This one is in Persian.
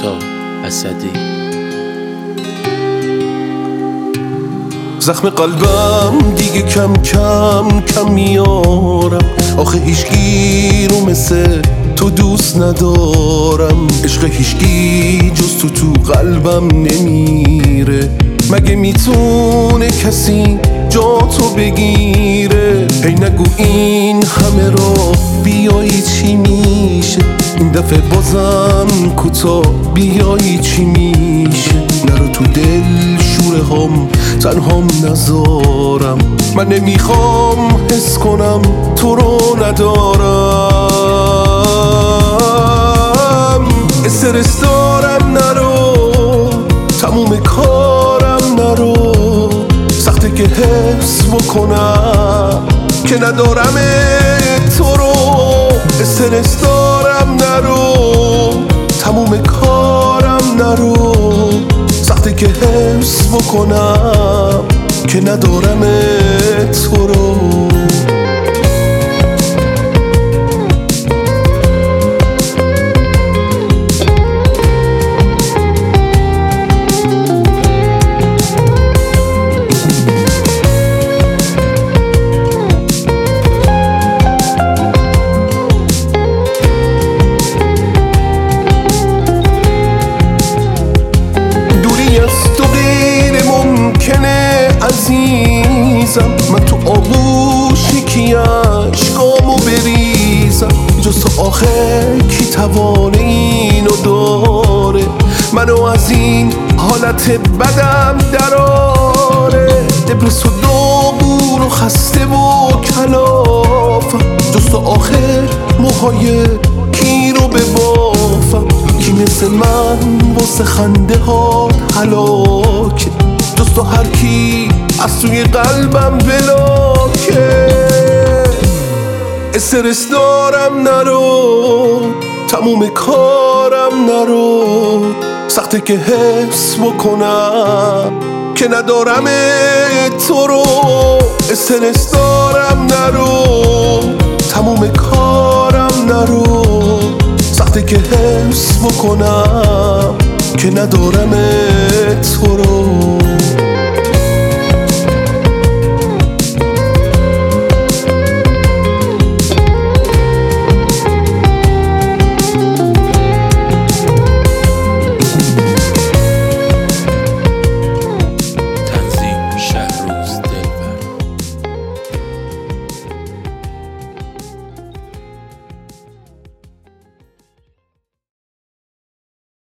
تا اسدی. زخم قلبم دیگه کم کم میارم، آخه هیچکی رو مثل تو دوست ندارم. عشق هیچکی جز تو قلبم نمیره، مگه میتونه کسی جا تو بگیره؟ هی نگو این همه را بیایی چی میشه، این دفعه بازم کوتاه بیایی چی میشه؟ نرو تو دل شوره هم تنهام نذارم، من نمیخوام حس کنم تو رو ندارم. استرس دارم نرو، تموم کارم نرو، سخته که حس بکنم که ندارم تو رو. استرس دارم نرو، تموم کارم نرو، سخته که حس بکنم که ندارم تو رو. من تو آغوش یکی عشقامو بریزم، جز تو آخه کی توان اینو داره؟ منو از این حالت بدم دراره، دبرس و داغون و خسته و کلافم، جز تو آخه موهای کی رو ببافم؟ کی مثل من واسه خنده ها هلاکه؟ جز تو هر کی از توی قلبم بلاکه. استرس دارم نرو، تموم کارم نرو، سخته که حس بکنم که ندارم تو رو. استرس دارم نرو، تموم کارم نرو، سخته که حس بکنم که ندارم تو رو.